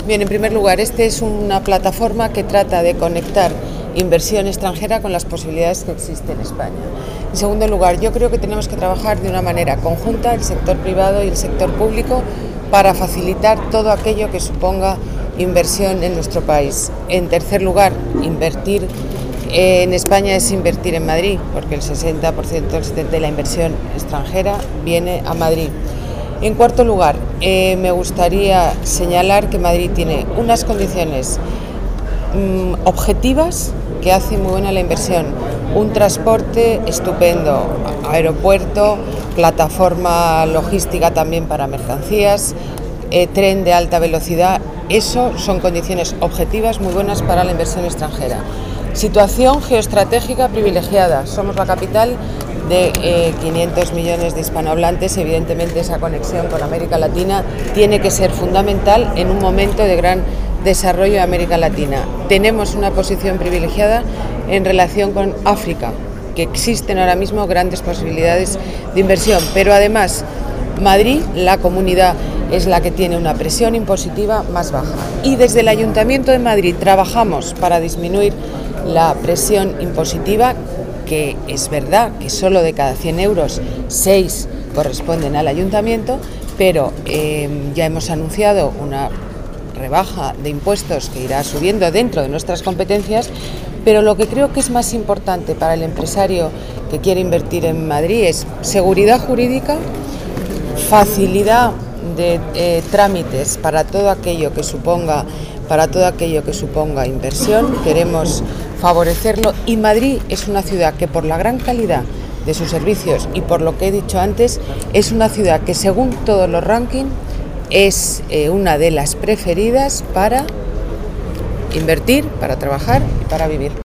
Bien, en primer lugar, este es una plataforma que trata de conectar inversión extranjera con las posibilidades que existen en España. En segundo lugar, yo creo que tenemos que trabajar de una manera conjunta, el sector privado y el sector público, para facilitar todo aquello que suponga inversión en nuestro país. En tercer lugar, invertir en España es invertir en Madrid, porque el 60% de la inversión extranjera viene a Madrid. En cuarto lugar, me gustaría señalar que Madrid tiene unas condiciones objetivas que hacen muy buena la inversión. Un transporte estupendo, aeropuerto, plataforma logística también para mercancías, tren de alta velocidad. Eso son condiciones objetivas muy buenas para la inversión extranjera. Situación geoestratégica privilegiada. Somos la capital de 500 millones de hispanohablantes. Evidentemente esa conexión con América Latina tiene que ser fundamental en un momento de gran desarrollo de América Latina. Tenemos una posición privilegiada en relación con África, que existen ahora mismo grandes posibilidades de inversión, pero además Madrid, la comunidad, es la que tiene una presión impositiva más baja. Y desde el Ayuntamiento de Madrid trabajamos para disminuir la presión impositiva, que es verdad que solo de cada 100 euros 6 corresponden al Ayuntamiento, pero ya hemos anunciado una rebaja de impuestos que irá subiendo dentro de nuestras competencias, pero lo que creo que es más importante para el empresario que quiere invertir en Madrid es seguridad jurídica, facilidad de trámites para todo aquello que suponga inversión. Queremos favorecerlo, y Madrid es una ciudad que, por la gran calidad de sus servicios y por lo que he dicho antes, es una ciudad que, según todos los rankings, es una de las preferidas para invertir, para trabajar y para vivir.